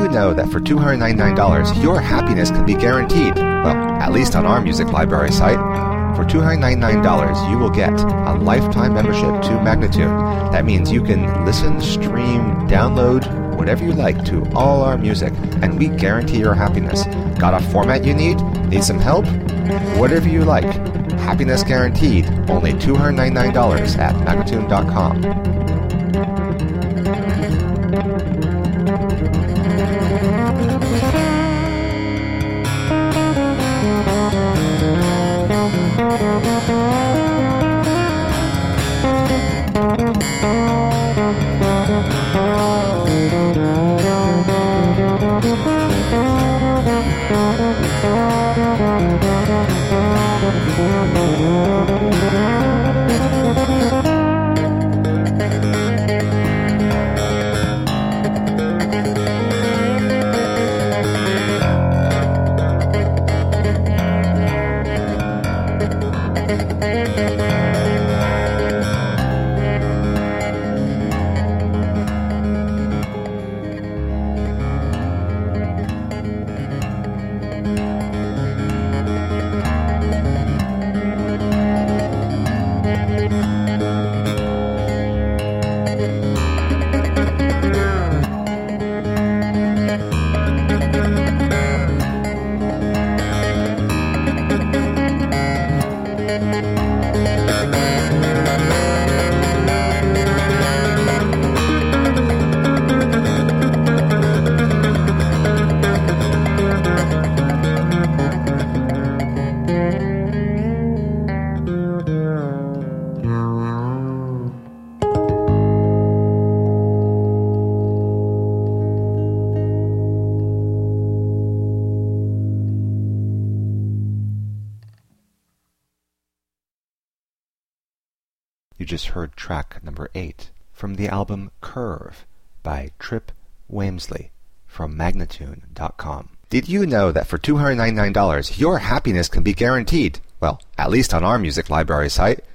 you know that for $299, your happiness can be guaranteed? Well, at least on our music library site. For $299, you will get a lifetime membership to Magnatune. That means you can listen, stream, download, whatever you like to all our music, and we guarantee your happiness. Got a format you need? Need some help? Whatever you like. Happiness guaranteed. Only $299 at Magnatune.com. You just heard track number 8 from the album Curve by Trip Wamsley from Magnatune.com. Did you know that for $299, your happiness can be guaranteed? Well, at least on our music library site.